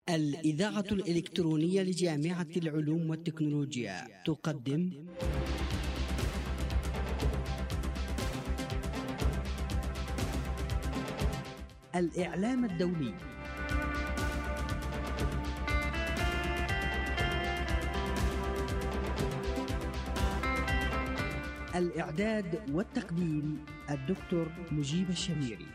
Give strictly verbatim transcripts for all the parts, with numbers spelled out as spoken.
الإذاعة الإلكترونية لجامعة العلوم والتكنولوجيا تقدم الإعلام الدولي. الإعداد والتقديم الدكتور مجيب الشميري.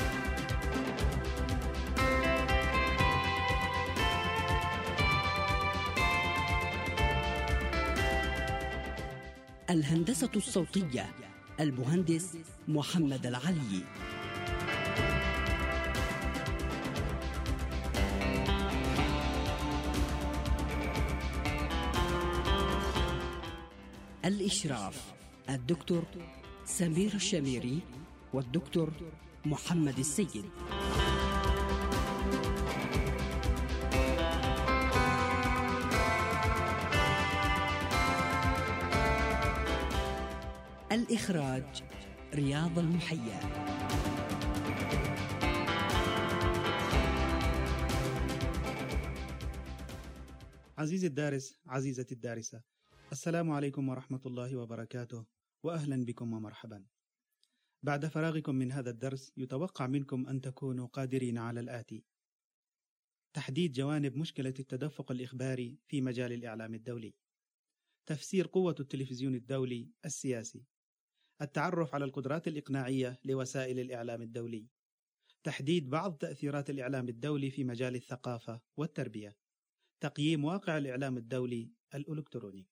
الهندسة الصوتية المهندس محمد العلي. الإشراف الدكتور سمير الشميري والدكتور محمد السيد. الإخراج رياض المحيا. عزيزي الدارس، عزيزتي الدارسة، السلام عليكم ورحمة الله وبركاته، وأهلا بكم ومرحبا. بعد فراغكم من هذا الدرس يتوقع منكم أن تكونوا قادرين على الآتي: تحديد جوانب مشكلة التدفق الإخباري في مجال الإعلام الدولي، تفسير قوة التلفزيون الدولي السياسي، التعرف على القدرات الإقناعية لوسائل الإعلام الدولي، تحديد بعض تأثيرات الإعلام الدولي في مجال الثقافة والتربية، تقييم واقع الإعلام الدولي الإلكتروني.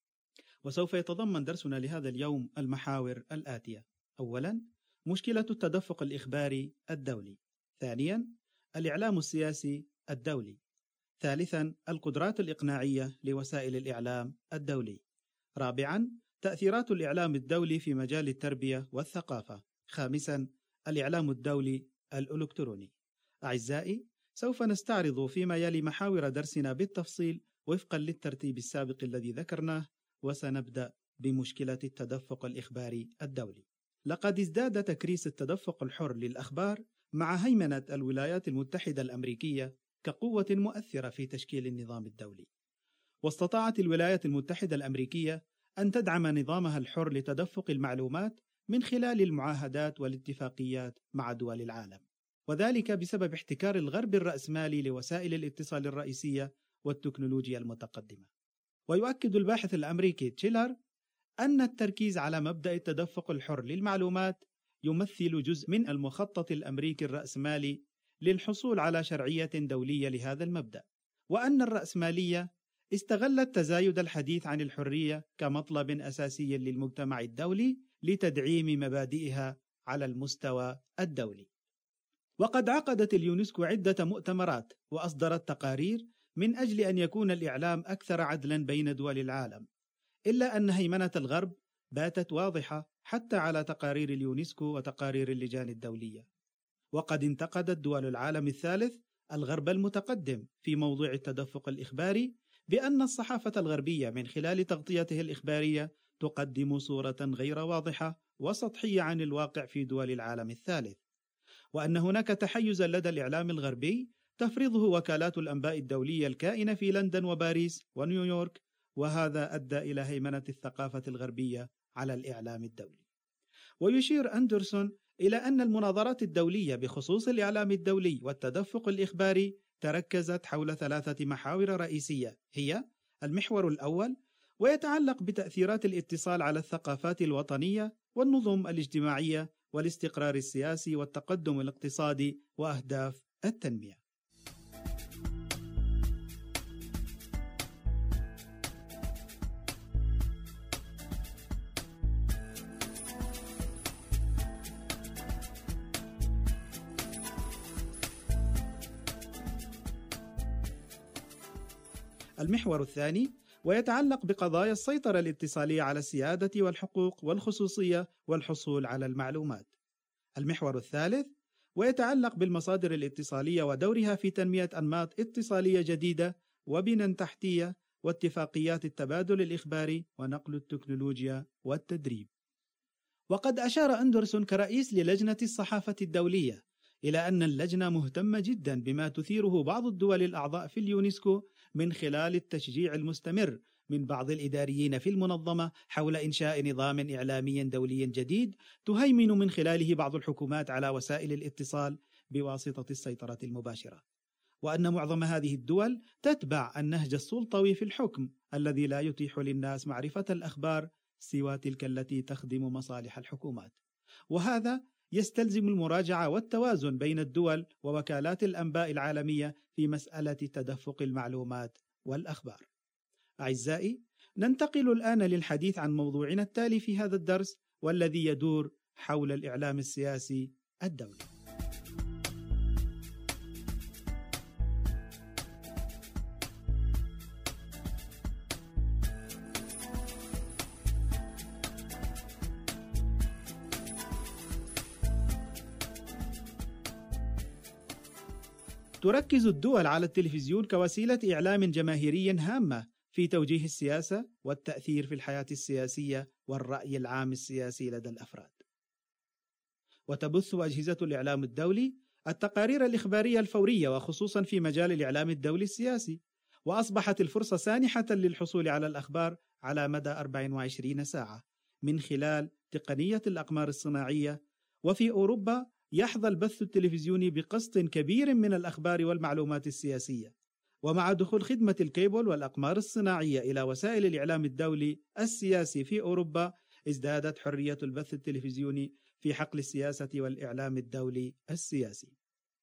وسوف يتضمن درسنا لهذا اليوم المحاور الآتية: أولاً، مشكلة التدفق الإخباري الدولي. ثانياً، الإعلام السياسي الدولي. ثالثاً، القدرات الإقناعية لوسائل الإعلام الدولي. رابعاً، تأثيرات الإعلام الدولي في مجال التربية والثقافة. خامساً، الإعلام الدولي الإلكتروني. أعزائي، سوف نستعرض فيما يلي محاور درسنا بالتفصيل وفقاً للترتيب السابق الذي ذكرناه، وسنبدأ بمشكلة التدفق الإخباري الدولي. لقد ازداد تكريس التدفق الحر للأخبار مع هيمنة الولايات المتحدة الأمريكية كقوة مؤثرة في تشكيل النظام الدولي. واستطاعت الولايات المتحدة الأمريكية أن تدعم نظامها الحر لتدفق المعلومات من خلال المعاهدات والاتفاقيات مع دول العالم، وذلك بسبب احتكار الغرب الرأسمالي لوسائل الاتصال الرئيسية والتكنولوجيا المتقدمة. ويؤكد الباحث الأمريكي تشيلر أن التركيز على مبدأ التدفق الحر للمعلومات يمثل جزء من المخطط الأمريكي الرأسمالي للحصول على شرعية دولية لهذا المبدأ، وأن الرأسمالية استغلت تزايد الحديث عن الحرية كمطلب أساسي للمجتمع الدولي لتدعيم مبادئها على المستوى الدولي. وقد عقدت اليونسكو عدة مؤتمرات وأصدرت تقارير من أجل أن يكون الإعلام أكثر عدلاً بين دول العالم، إلا أن هيمنة الغرب باتت واضحة حتى على تقارير اليونسكو وتقارير اللجان الدولية. وقد انتقدت دول العالم الثالث الغرب المتقدم في موضوع التدفق الإخباري بأن الصحافة الغربية من خلال تغطيته الإخبارية تقدم صورة غير واضحة وسطحية عن الواقع في دول العالم الثالث، وأن هناك تحيزا لدى الإعلام الغربي تفرضه وكالات الأنباء الدولية الكائنة في لندن وباريس ونيويورك، وهذا أدى إلى هيمنة الثقافة الغربية على الإعلام الدولي. ويشير أندرسون إلى أن المناظرات الدولية بخصوص الإعلام الدولي والتدفق الإخباري تركزت حول ثلاثة محاور رئيسية، هي: المحور الأول، ويتعلق بتأثيرات الاتصال على الثقافات الوطنية والنظم الاجتماعية والاستقرار السياسي والتقدم الاقتصادي وأهداف التنمية. المحور الثاني، ويتعلق بقضايا السيطرة الاتصالية على السيادة والحقوق والخصوصية والحصول على المعلومات. المحور الثالث، ويتعلق بالمصادر الاتصالية ودورها في تنمية أنماط اتصالية جديدة وبنى تحتية واتفاقيات التبادل الإخباري ونقل التكنولوجيا والتدريب. وقد أشار أندرسون كرئيس للجنة الصحافة الدولية إلى أن اللجنة مهتمة جدا بما تثيره بعض الدول الأعضاء في اليونسكو من خلال التشجيع المستمر من بعض الإداريين في المنظمة حول إنشاء نظام إعلامي دولي جديد تهيمن من خلاله بعض الحكومات على وسائل الاتصال بواسطة السيطرة المباشرة، وأن معظم هذه الدول تتبع النهج السلطوي في الحكم الذي لا يتيح للناس معرفة الأخبار سوى تلك التي تخدم مصالح الحكومات. وهذا يستلزم المراجعة والتوازن بين الدول ووكالات الأنباء العالمية في مسألة تدفق المعلومات والأخبار. أعزائي، ننتقل الآن للحديث عن موضوعنا التالي في هذا الدرس، والذي يدور حول الإعلام السياسي الدولي. تركز الدول على التلفزيون كوسيلة إعلام جماهيري هامة في توجيه السياسة والتأثير في الحياة السياسية والرأي العام السياسي لدى الأفراد. وتبث أجهزة الإعلام الدولي التقارير الإخبارية الفورية، وخصوصا في مجال الإعلام الدولي السياسي، وأصبحت الفرصة سانحة للحصول على الأخبار على مدى أربع وعشرين ساعة من خلال تقنية الأقمار الصناعية. وفي أوروبا يحظى البث التلفزيوني بقسط كبير من الأخبار والمعلومات السياسية. ومع دخول خدمة الكيبل والأقمار الصناعية إلى وسائل الإعلام الدولي السياسي في أوروبا، ازدادت حرية البث التلفزيوني في حقل السياسة والإعلام الدولي السياسي.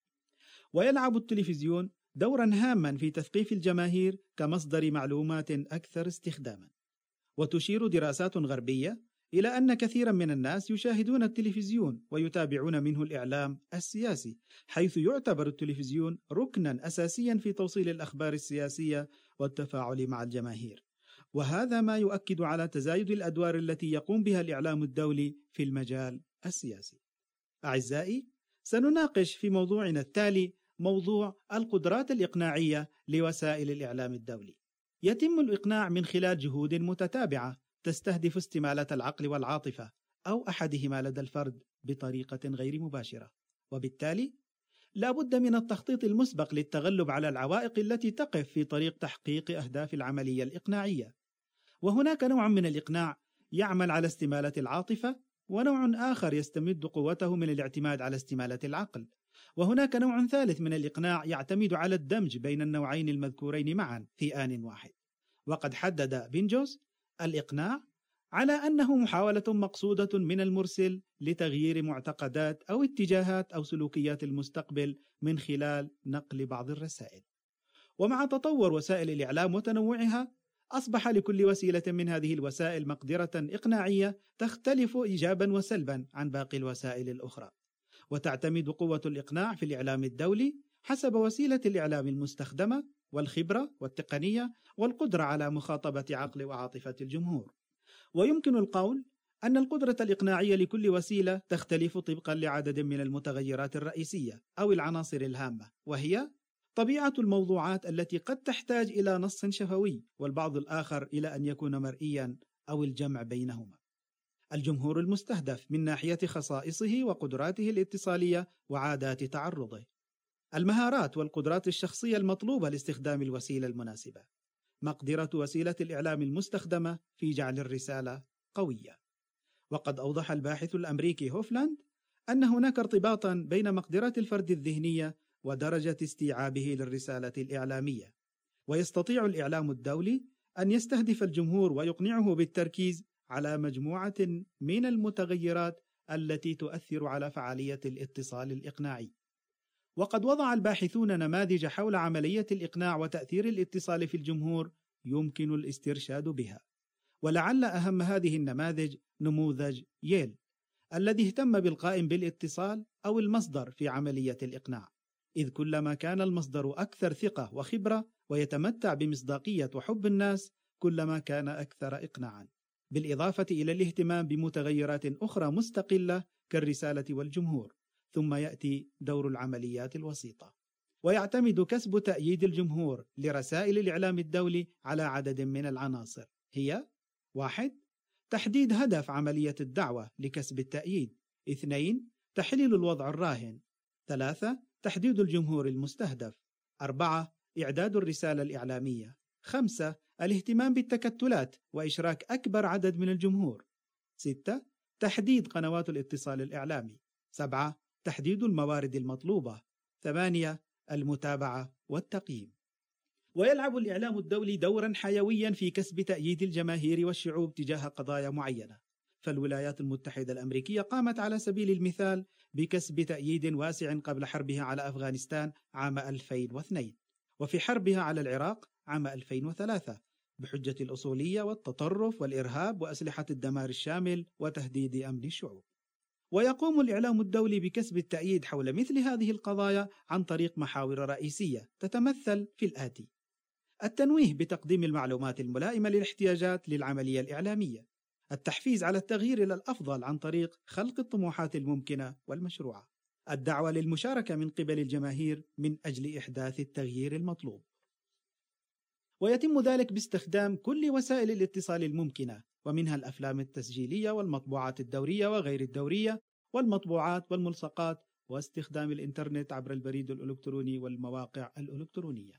ويلعب التلفزيون دورا هاما في تثقيف الجماهير كمصدر معلومات أكثر استخداما. وتشير دراسات غربية إلى أن كثيرا من الناس يشاهدون التلفزيون ويتابعون منه الإعلام السياسي، حيث يعتبر التلفزيون ركنا أساسيا في توصيل الأخبار السياسية والتفاعل مع الجماهير. وهذا ما يؤكد على تزايد الأدوار التي يقوم بها الإعلام الدولي في المجال السياسي. أعزائي، سنناقش في موضوعنا التالي موضوع القدرات الإقناعية لوسائل الإعلام الدولي. يتم الإقناع من خلال جهود متتابعة تستهدف استمالة العقل والعاطفة أو أحدهما لدى الفرد بطريقة غير مباشرة، وبالتالي لا بد من التخطيط المسبق للتغلب على العوائق التي تقف في طريق تحقيق أهداف العملية الإقناعية. وهناك نوع من الإقناع يعمل على استمالة العاطفة، ونوع آخر يستمد قوته من الاعتماد على استمالة العقل. وهناك نوع ثالث من الإقناع يعتمد على الدمج بين النوعين المذكورين معا في آن واحد. وقد حدد بينجوس الإقناع على أنه محاولة مقصودة من المرسل لتغيير معتقدات أو اتجاهات أو سلوكيات المستقبل من خلال نقل بعض الرسائل. ومع تطور وسائل الإعلام وتنوعها، أصبح لكل وسيلة من هذه الوسائل مقدرة إقناعية تختلف إيجابا وسلبا عن باقي الوسائل الأخرى. وتعتمد قوة الإقناع في الإعلام الدولي حسب وسيلة الإعلام المستخدمة والخبرة والتقنية والقدرة على مخاطبة عقل وعاطفة الجمهور. ويمكن القول أن القدرة الإقناعية لكل وسيلة تختلف طبقا لعدد من المتغيرات الرئيسية أو العناصر الهامة، وهي طبيعة الموضوعات التي قد تحتاج إلى نص شفوي، والبعض الآخر إلى أن يكون مرئيا، أو الجمع بينهما. الجمهور المستهدف من ناحية خصائصه وقدراته الاتصالية وعادات تعرضه. المهارات والقدرات الشخصية المطلوبة لاستخدام الوسيلة المناسبة. مقدرة وسيلة الإعلام المستخدمة في جعل الرسالة قوية. وقد أوضح الباحث الأمريكي هوفلاند أن هناك ارتباطا بين مقدرة الفرد الذهنية ودرجة استيعابه للرسالة الإعلامية. ويستطيع الإعلام الدولي أن يستهدف الجمهور ويقنعه بالتركيز على مجموعة من المتغيرات التي تؤثر على فعالية الاتصال الإقناعي. وقد وضع الباحثون نماذج حول عملية الإقناع وتأثير الاتصال في الجمهور يمكن الاسترشاد بها. ولعل أهم هذه النماذج نموذج ييل الذي اهتم بالقائم بالاتصال أو المصدر في عملية الإقناع، إذ كلما كان المصدر أكثر ثقة وخبرة ويتمتع بمصداقية وحب الناس، كلما كان أكثر إقناعا، بالإضافة إلى الاهتمام بمتغيرات أخرى مستقلة كالرسالة والجمهور. ثم يأتي دور العمليات الوسيطة. ويعتمد كسب تأييد الجمهور لرسائل الإعلام الدولي على عدد من العناصر، هي: واحد تحديد هدف عملية الدعوة لكسب التأييد. اثنين تحليل الوضع الراهن. ثلاثة تحديد الجمهور المستهدف. أربعة إعداد الرسالة الإعلامية. خمسة الاهتمام بالتكتلات وإشراك أكبر عدد من الجمهور. ستة تحديد قنوات الاتصال الإعلامي. سبعة تحديد الموارد المطلوبة. ثمانية المتابعة والتقييم. ويلعب الإعلام الدولي دورا حيويا في كسب تأييد الجماهير والشعوب تجاه قضايا معينة. فالولايات المتحدة الأمريكية قامت على سبيل المثال بكسب تأييد واسع قبل حربها على أفغانستان عام ألفين واثنين، وفي حربها على العراق عام ألفين وثلاثة، بحجة الأصولية والتطرف والإرهاب وأسلحة الدمار الشامل وتهديد أمن الشعوب. ويقوم الإعلام الدولي بكسب التأييد حول مثل هذه القضايا عن طريق محاور رئيسية تتمثل في الآتي: التنويه بتقديم المعلومات الملائمة للاحتياجات للعملية الإعلامية، التحفيز على التغيير إلى الأفضل عن طريق خلق الطموحات الممكنة والمشروعة، الدعوة للمشاركة من قبل الجماهير من أجل إحداث التغيير المطلوب. ويتم ذلك باستخدام كل وسائل الاتصال الممكنة، ومنها الأفلام التسجيلية والمطبوعات الدورية وغير الدورية والمطبوعات والملصقات، واستخدام الإنترنت عبر البريد الإلكتروني والمواقع الإلكترونية.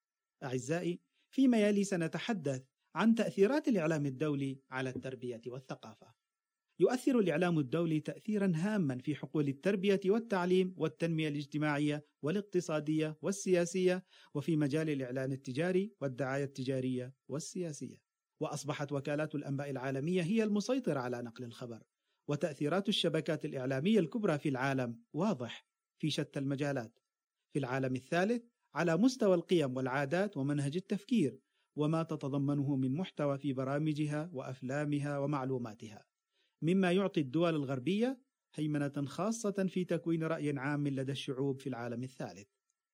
أعزائي، فيما يلي سنتحدث عن تأثيرات الإعلام الدولي على التربية والثقافة. يؤثر الإعلام الدولي تأثيرا هاما في حقول التربية والتعليم والتنمية الاجتماعية والاقتصادية والسياسية، وفي مجال الإعلان التجاري والدعاية التجارية والسياسية. وأصبحت وكالات الأنباء العالمية هي المسيطرة على نقل الخبر، وتأثيرات الشبكات الإعلامية الكبرى في العالم واضح في شتى المجالات. في العالم الثالث على مستوى القيم والعادات ومنهج التفكير وما تتضمنه من محتوى في برامجها وأفلامها ومعلوماتها، مما يعطي الدول الغربية هيمنة خاصة في تكوين رأي عام لدى الشعوب في العالم الثالث،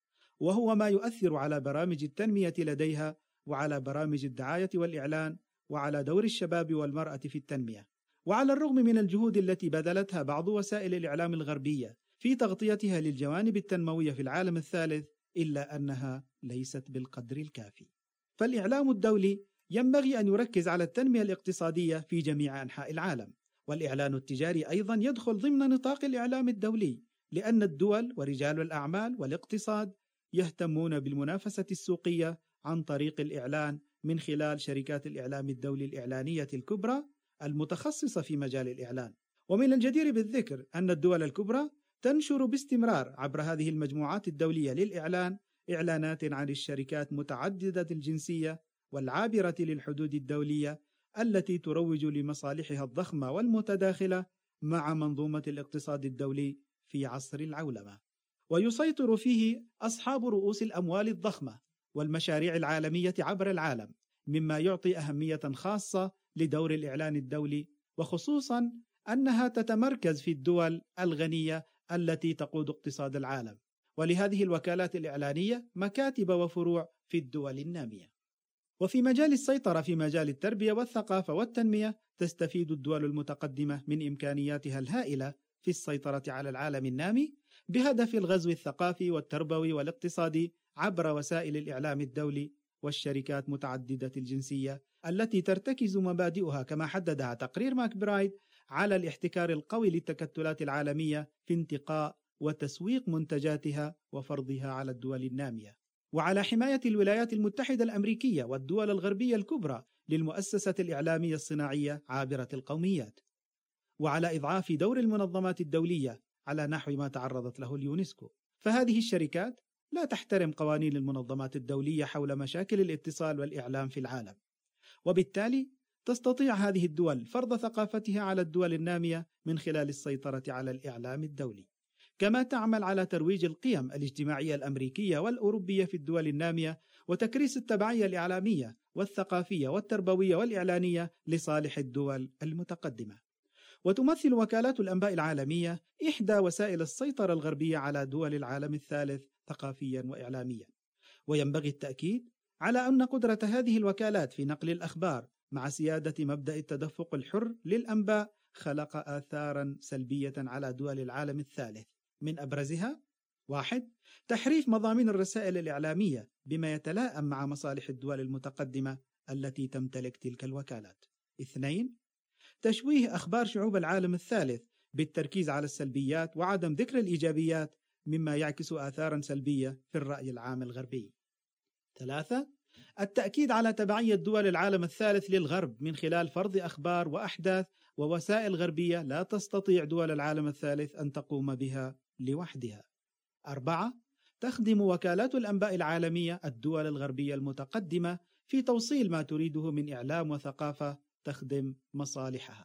وهو ما يؤثر على برامج التنمية لديها وعلى برامج الدعاية والإعلان وعلى دور الشباب والمرأة في التنمية. وعلى الرغم من الجهود التي بذلتها بعض وسائل الإعلام الغربية في تغطيتها للجوانب التنموية في العالم الثالث، إلا أنها ليست بالقدر الكافي. فالإعلام الدولي ينبغي أن يركز على التنمية الاقتصادية في جميع أنحاء العالم، والإعلان التجاري أيضا يدخل ضمن نطاق الإعلام الدولي، لأن الدول ورجال الأعمال والاقتصاد يهتمون بالمنافسة السوقية عن طريق الإعلان من خلال شركات الإعلام الدولي الإعلانية الكبرى المتخصصة في مجال الإعلان. ومن الجدير بالذكر أن الدول الكبرى تنشر باستمرار عبر هذه المجموعات الدولية للإعلان إعلانات عن الشركات متعددة الجنسية والعابرة للحدود الدولية التي تروج لمصالحها الضخمة والمتداخلة مع منظومة الاقتصاد الدولي في عصر العولمة. ويسيطر فيه أصحاب رؤوس الأموال الضخمة والمشاريع العالمية عبر العالم، مما يعطي أهمية خاصة لدور الإعلان الدولي، وخصوصا أنها تتمركز في الدول الغنية التي تقود اقتصاد العالم، ولهذه الوكالات الإعلانية مكاتب وفروع في الدول النامية. وفي مجال السيطرة في مجال التربية والثقافة والتنمية، تستفيد الدول المتقدمة من إمكانياتها الهائلة في السيطرة على العالم النامي بهدف الغزو الثقافي والتربوي والاقتصادي عبر وسائل الإعلام الدولي والشركات متعددة الجنسية التي ترتكز مبادئها كما حددها تقرير ماكبرايد على الاحتكار القوي للتكتلات العالمية في انتقاء وتسويق منتجاتها وفرضها على الدول النامية، وعلى حماية الولايات المتحدة الأمريكية والدول الغربية الكبرى للمؤسسة الإعلامية الصناعية عابرة القوميات، وعلى إضعاف دور المنظمات الدولية على نحو ما تعرضت له اليونسكو. فهذه الشركات لا تحترم قوانين المنظمات الدولية حول مشاكل الاتصال والإعلام في العالم، وبالتالي تستطيع هذه الدول فرض ثقافتها على الدول النامية من خلال السيطرة على الإعلام الدولي، كما تعمل على ترويج القيم الاجتماعية الأمريكية والأوروبية في الدول النامية وتكريس التبعية الإعلامية والثقافية والتربوية والإعلانية لصالح الدول المتقدمة. وتمثل وكالات الأنباء العالمية إحدى وسائل السيطرة الغربية على دول العالم الثالث ثقافيا وإعلاميا. وينبغي التأكيد على أن قدرة هذه الوكالات في نقل الأخبار مع سيادة مبدأ التدفق الحر للأنباء خلق آثارا سلبية على دول العالم الثالث، من أبرزها: واحد تحريف مضامين الرسائل الإعلامية بما يتلائم مع مصالح الدول المتقدمة التي تمتلك تلك الوكالات. اثنين تشويه أخبار شعوب العالم الثالث بالتركيز على السلبيات وعدم ذكر الإيجابيات مما يعكس آثاراً سلبية في الرأي العام الغربي. ثلاثة، التأكيد على تبعية دول العالم الثالث للغرب من خلال فرض أخبار وأحداث ووسائل غربية لا تستطيع دول العالم الثالث أن تقوم بها لوحدها. أربعة، تخدم وكالات الأنباء العالمية الدول الغربية المتقدمة في توصيل ما تريده من إعلام وثقافة تخدم مصالحها.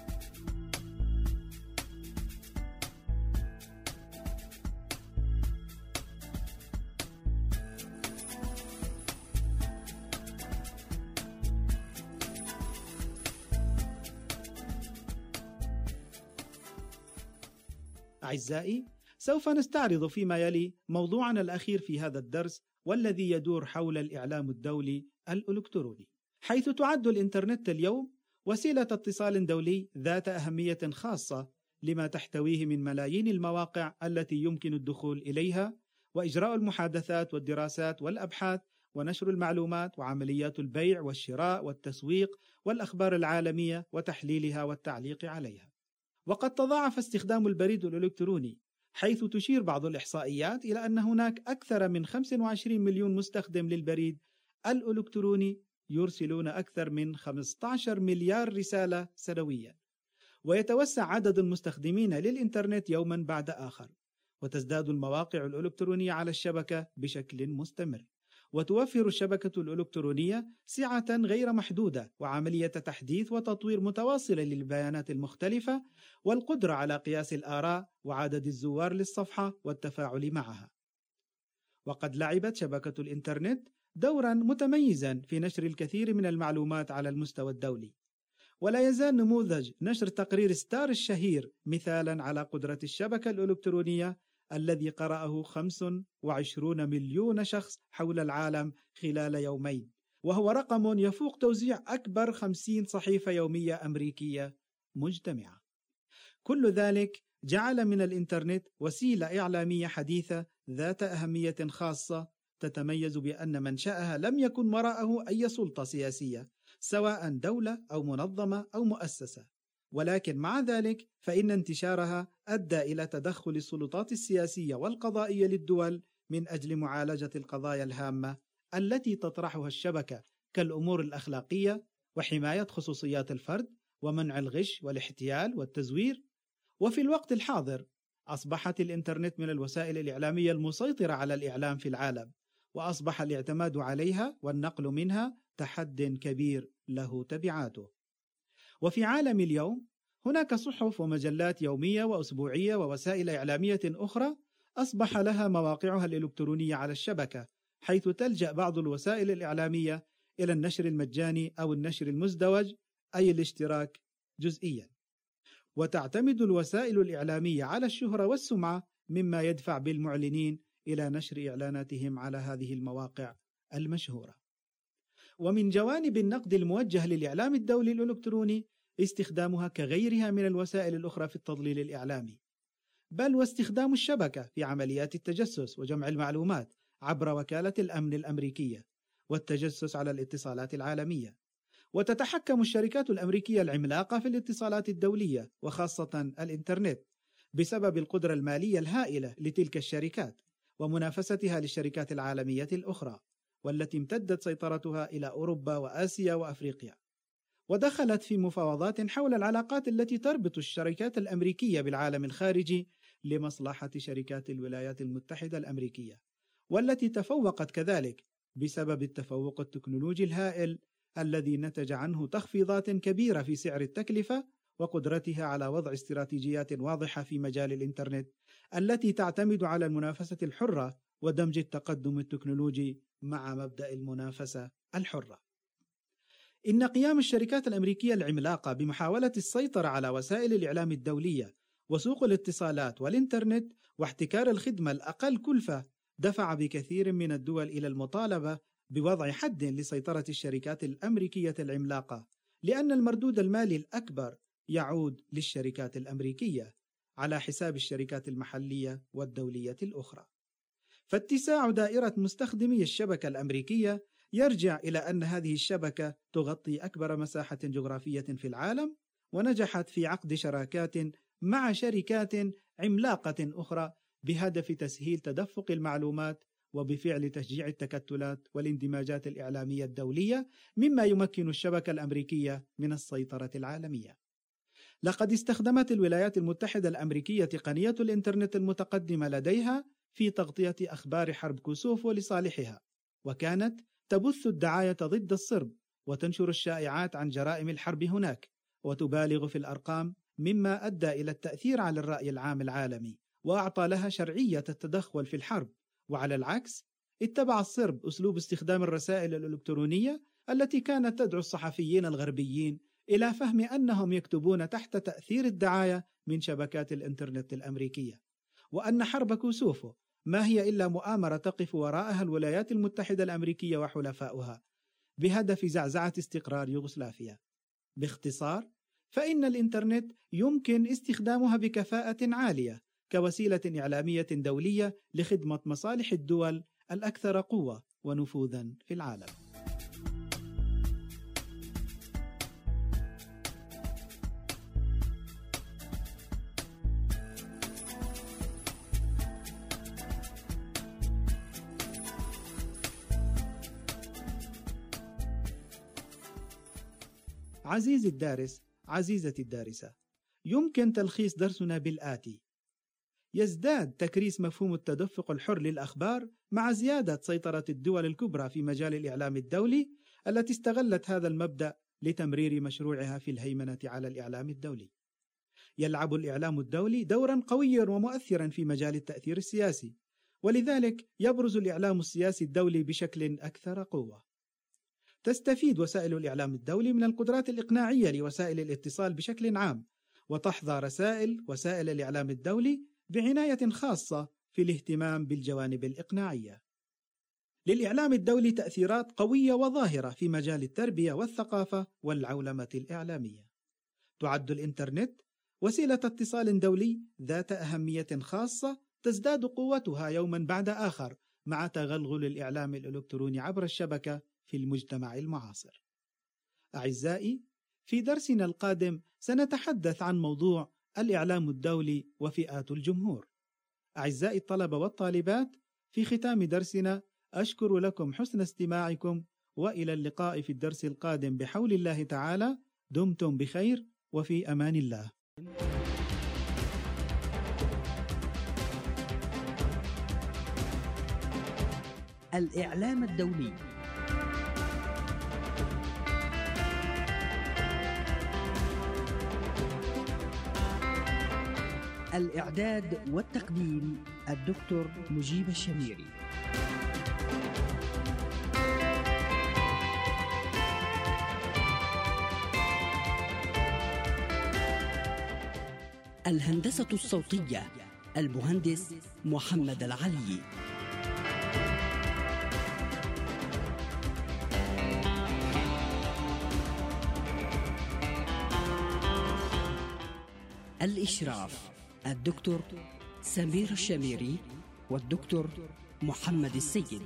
أعزائي، سوف نستعرض فيما يلي موضوعنا الأخير في هذا الدرس، والذي يدور حول الإعلام الدولي الإلكتروني، حيث تعد الإنترنت اليوم وسيلة اتصال دولي ذات أهمية خاصة لما تحتويه من ملايين المواقع التي يمكن الدخول إليها وإجراء المحادثات والدراسات والأبحاث ونشر المعلومات وعمليات البيع والشراء والتسويق والأخبار العالمية وتحليلها والتعليق عليها. وقد تضاعف استخدام البريد الإلكتروني، حيث تشير بعض الإحصائيات إلى أن هناك أكثر من خمسة وعشرين مليون مستخدم للبريد الإلكتروني يرسلون أكثر من خمسة عشر مليار رسالة سنويا، ويتوسع عدد المستخدمين للإنترنت يوما بعد آخر، وتزداد المواقع الإلكترونية على الشبكة بشكل مستمر، وتوفر الشبكة الإلكترونية سعة غير محدودة وعملية تحديث وتطوير متواصلة للبيانات المختلفة والقدرة على قياس الآراء وعدد الزوار للصفحة والتفاعل معها. وقد لعبت شبكة الإنترنت دورا متميزا في نشر الكثير من المعلومات على المستوى الدولي، ولا يزال نموذج نشر تقرير ستار الشهير مثالا على قدرة الشبكة الإلكترونية الذي قرأه خمسة وعشرين مليون شخص حول العالم خلال يومين، وهو رقم يفوق توزيع أكبر خمسين صحيفة يومية أمريكية مجتمعة. كل ذلك جعل من الإنترنت وسيلة إعلامية حديثة ذات أهمية خاصة تتميز بأن منشأها لم يكن وراءه أي سلطة سياسية، سواء دولة أو منظمة أو مؤسسة، ولكن مع ذلك فإن انتشارها أدى إلى تدخل السلطات السياسية والقضائية للدول من أجل معالجة القضايا الهامة التي تطرحها الشبكة، كالأمور الأخلاقية وحماية خصوصيات الفرد ومنع الغش والاحتيال والتزوير. وفي الوقت الحاضر أصبحت الإنترنت من الوسائل الإعلامية المسيطرة على الإعلام في العالم، وأصبح الاعتماد عليها والنقل منها تحد كبير له تبعاته. وفي عالم اليوم هناك صحف ومجلات يومية وأسبوعية ووسائل إعلامية أخرى أصبح لها مواقعها الإلكترونية على الشبكة، حيث تلجأ بعض الوسائل الإعلامية إلى النشر المجاني أو النشر المزدوج، أي الاشتراك جزئيا. وتعتمد الوسائل الإعلامية على الشهرة والسمعة، مما يدفع بالمعلنين إلى نشر إعلاناتهم على هذه المواقع المشهورة. ومن جوانب النقد الموجه للإعلام الدولي الإلكتروني استخدامها كغيرها من الوسائل الأخرى في التضليل الإعلامي، بل واستخدام الشبكة في عمليات التجسس وجمع المعلومات عبر وكالة الأمن الأمريكية والتجسس على الاتصالات العالمية. وتتحكم الشركات الأمريكية العملاقة في الاتصالات الدولية وخاصة الإنترنت بسبب القدرة المالية الهائلة لتلك الشركات ومنافستها للشركات العالمية الأخرى، والتي امتدت سيطرتها إلى أوروبا وآسيا وأفريقيا، ودخلت في مفاوضات حول العلاقات التي تربط الشركات الأمريكية بالعالم الخارجي لمصلحة شركات الولايات المتحدة الأمريكية، والتي تفوقت كذلك بسبب التفوق التكنولوجي الهائل الذي نتج عنه تخفيضات كبيرة في سعر التكلفة، وقدرتها على وضع استراتيجيات واضحة في مجال الإنترنت التي تعتمد على المنافسة الحرة ودمج التقدم التكنولوجي مع مبدأ المنافسة الحرة. إن قيام الشركات الأمريكية العملاقة بمحاولة السيطرة على وسائل الإعلام الدولية وسوق الاتصالات والإنترنت واحتكار الخدمة الأقل كلفة دفع بكثير من الدول إلى المطالبة بوضع حد لسيطرة الشركات الأمريكية العملاقة، لأن المردود المالي الأكبر يعود للشركات الأمريكية على حساب الشركات المحلية والدولية الأخرى. فاتساع دائرة مستخدمي الشبكة الأمريكية يرجع إلى أن هذه الشبكة تغطي أكبر مساحة جغرافية في العالم، ونجحت في عقد شراكات مع شركات عملاقة أخرى بهدف تسهيل تدفق المعلومات وبفعل تشجيع التكتلات والاندماجات الإعلامية الدولية، مما يمكن الشبكة الأمريكية من السيطرة العالمية. لقد استخدمت الولايات المتحدة الأمريكية تقنية الإنترنت المتقدمة لديها في تغطية أخبار حرب كوسوفو لصالحها، وكانت تبث الدعاية ضد الصرب وتنشر الشائعات عن جرائم الحرب هناك، وتبالغ في الأرقام، مما أدى إلى التأثير على الرأي العام العالمي وأعطى لها شرعية التدخل في الحرب. وعلى العكس، اتبع الصرب أسلوب استخدام الرسائل الإلكترونية التي كانت تدعو الصحفيين الغربيين إلى فهم أنهم يكتبون تحت تأثير الدعاية من شبكات الإنترنت الأمريكية، وأن حرب كوسوفو ما هي إلا مؤامرة تقف وراءها الولايات المتحدة الأمريكية وحلفاؤها بهدف زعزعة استقرار يوغوسلافيا. باختصار، فإن الإنترنت يمكن استخدامها بكفاءة عالية كوسيلة إعلامية دولية لخدمة مصالح الدول الأكثر قوة ونفوذا في العالم. عزيزي الدارس، عزيزتي الدارسة، يمكن تلخيص درسنا بالآتي: يزداد تكريس مفهوم التدفق الحر للأخبار مع زيادة سيطرة الدول الكبرى في مجال الإعلام الدولي التي استغلت هذا المبدأ لتمرير مشروعها في الهيمنة على الإعلام الدولي. يلعب الإعلام الدولي دورا قويا ومؤثرا في مجال التأثير السياسي، ولذلك يبرز الإعلام السياسي الدولي بشكل أكثر قوة. تستفيد وسائل الإعلام الدولي من القدرات الإقناعية لوسائل الاتصال بشكل عام، وتحظى رسائل وسائل الإعلام الدولي بعناية خاصة في الاهتمام بالجوانب الإقناعية. للإعلام الدولي تأثيرات قوية وظاهرة في مجال التربية والثقافة والعولمة الإعلامية. تعد الإنترنت وسيلة اتصال دولي ذات أهمية خاصة تزداد قوتها يوما بعد آخر مع تغلغل الإعلام الإلكتروني عبر الشبكة في المجتمع المعاصر. أعزائي، في درسنا القادم سنتحدث عن موضوع الإعلام الدولي وفئات الجمهور. أعزائي الطلبة والطالبات، في ختام درسنا أشكر لكم حسن استماعكم، وإلى اللقاء في الدرس القادم بحول الله تعالى. دمتم بخير وفي أمان الله. الإعلام الدولي. الإعداد والتقديم الدكتور مجيب الشميري. الهندسة الصوتية المهندس محمد العلي. الإشراف الدكتور سمير الشميري والدكتور محمد السيد.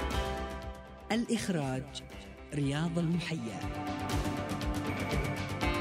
الإخراج رياض المحيا.